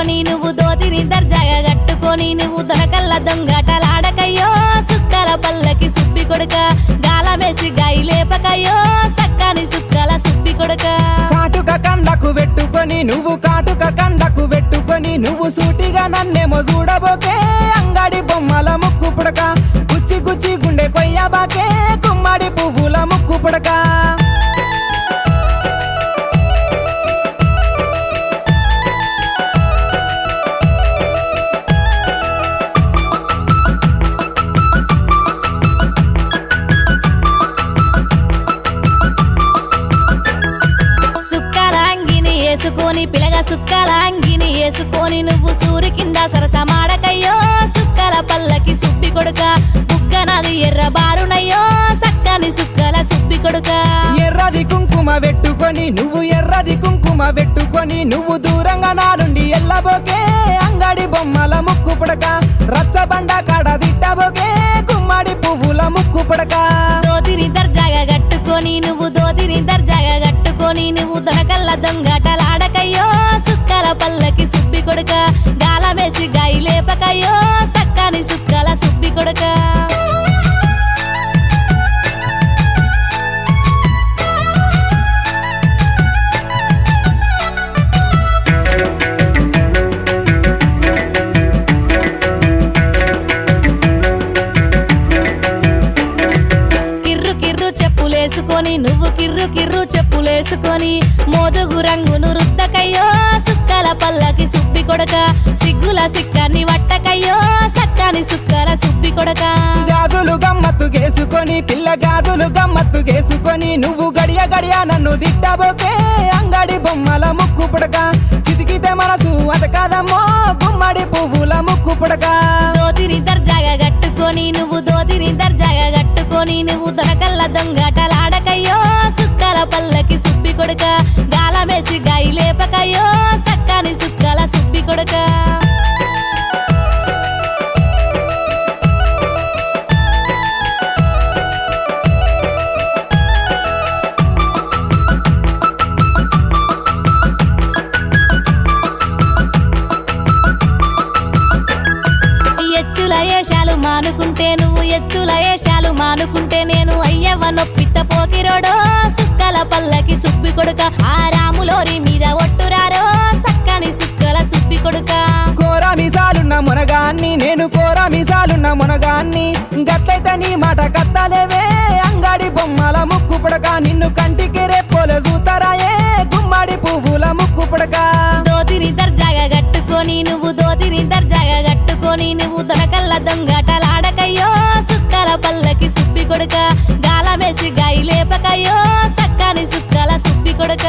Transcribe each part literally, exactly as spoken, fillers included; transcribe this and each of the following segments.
గట్టుకొని నువ్వు దోతిని దర్జాగా గట్టుకొని నువ్వు దొరకల్ల దొంగటలాడకయ్యో సుక్కల పల్లకి సుబ్బి కొడుక గాలమేసి గాయి లేపకయ్యో సక్కని సుక్కల సుబ్బి కొడుక కాటుక కండకు పెట్టుకొని నువ్వు కాటుక కండకు పెట్టుకొని నువ్వు సూటిగా నన్నేమో చూడబోకే అంగడి బొమ్మల ముక్కు పుడక గుచ్చి గుచ్చి గుండె కొయ్యబాకే గుమ్మడి పువ్వుల ముక్కు పుడక వేసుకొని పిలగా సుక్కల అంగిని వేసుకొని నువ్వు సూరి కింద సరసమాడకయ్యో సుక్కల పల్లకి సుబ్బి కొడుక బుగ్గనది ఎర్ర బారునయ్యో సక్కని సుక్కల సుబ్బి కొడుక ఎర్రది కుంకుమ పెట్టుకొని నువ్వు ఎర్రది కుంకుమ పెట్టుకొని నువ్వు దూరంగా నా నుండి ఎల్లబోకే అంగడి బొమ్మల ముక్కు పుడక రచ్చబండ కాడ దిట్టబోకే గుమ్మడి పువ్వుల ముక్కు పుడక దోతిని దర్జాగా గట్టుకొని నువ్వు దోతిని దర్జాగా గట్టుకొని నువ్వు దొరకల్ల దొంగటలాడకయ్యో సుక్కల పల్లకి సుబ్బి కొడుక గాలమేసి గాయి లేపకయ్యో సక్కని సుక్కల సుబ్బి కొడుక చెప్పులేసుకొని నువ్వు కిర్రు కిర్రు చెప్పులేసుకొని మోదుగు రంగును రుద్దకయ్యో సుక్కల పల్లకి సుబ్బి కొడక సిగ్గుల సిక్కని వట్టకయ్యో సక్కని సుక్కల సుబ్బి కొడక గాజులు గమ్మత్తు గేసుకొని పిల్ల గాజులు గమ్మత్తు గేసుకొని నువ్వు గడియ గడియ నన్ను దిట్టబోకే అంగడి బొమ్మల ముక్కు పుడక చితికితే మనసు అతకాదమ్మో గుమ్మడి పువ్వుల ముక్కు పుడక దోతిని దర్జాగా గట్టుకొని నువ్వు దోతిని దర్జాగా గట్టుకొని నువ్వు దొరకల్ల దొంగటలాడకయ్యో సుక్కల పల్లకి సుబ్బి కొడుక గాలమేసి గాయి లేపకయ్యో సక్కని సుక్కల సుబ్బి కొడుక ఎచ్చుల ఏషాలు మానుకుంటే నువ్వు ఎచ్చుల ఏషాలు మానుకుంటే నేను అయ్యవ్వ నొప్పిత్త పోకిరోడో సుక్కల పల్లకి సుబ్బి కొడుక ఆ రాములోరి మీద ఒట్టురారో సక్కని సుక్కల సుబ్బి కొడుక కోరా మీసాలున్న మునగాన్ని నేను కోరా మీసాలున్న మునగాన్ని గట్లయితే నీ మాట కత్తలేవే అంగడి బొమ్మల ముక్కు పుడక నిన్ను కంటికి రేపోలే చూతారాయే గుమ్మడి పువ్వుల ముక్కు పుడక దోతిని దర్జాగా గట్టుకొని నువ్వు దోతిని దర్జాగా గట్టుకొని నువ్వు దొరకల్ల దొంగటలాడకయ్యో సుక్కల పల్లకి సుబ్బి కొడుక గాలమేసి గాయి లేపకయ్యో సక్కని సుక్కల సుబ్బి కొడుక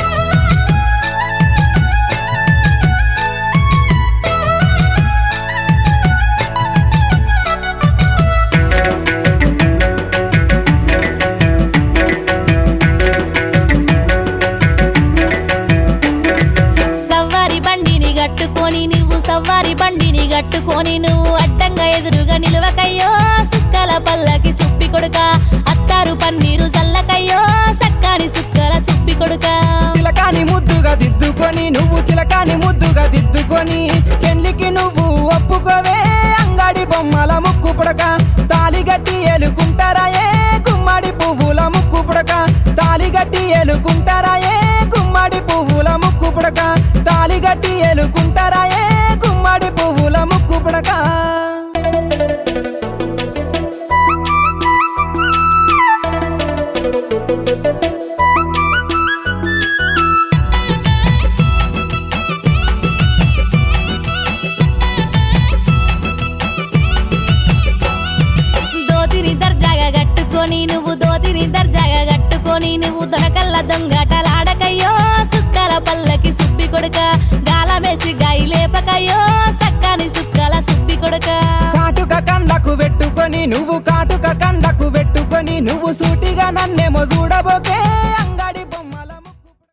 గట్టుకొని నువ్వు సవ్వారి బండిని గట్టుకొని నువ్వు అడ్డంగా ఎదురుగా నిలువకయ్యో సుక్కల పల్లకి సుబ్బి కొడుక అత్తారు పన్నీరు చల్లకయ్యో సక్కని సుక్కల సుబ్బి కొడుక తిలకాని ముద్దుగా దిద్దుకొని నువ్వు తిలకాని ముద్దుగా దిద్దుకొని పెళ్లికి నువ్వు ఒప్పుకోవే అంగడి బొమ్మల ముక్కు పుడక తాలిగట్టి ఎలుకుంటారాయే గుమ్మడి పువ్వుల ముక్కు పుడక తాలిగట్టి ఎలుకుంటారాయే గుమ్మడి పువ్వుల ముక్కు పుడక తాలిగట్టి ఎలుకుంటారాయే గుమ్మడి పువ్వుల ముక్కు పుడక దోతిని దర్జాగా గట్టుకొని నువ్వు దోతిని దర్జాగా గట్టుకొని నువ్వు దొరకల్ల దొంగటలాడకయ్యో సుక్కల పల్లకి సుబ్బి కొడుక గాలమేసి గాయి లేపకయ్యో సక్కని సుక్కల సుబ్బి కొడుక కాటుక కండకు పెట్టుకొని నువ్వు కాటుక కండకు పెట్టుకొని నువ్వు సూటిగా నన్నేమో చూడబోకే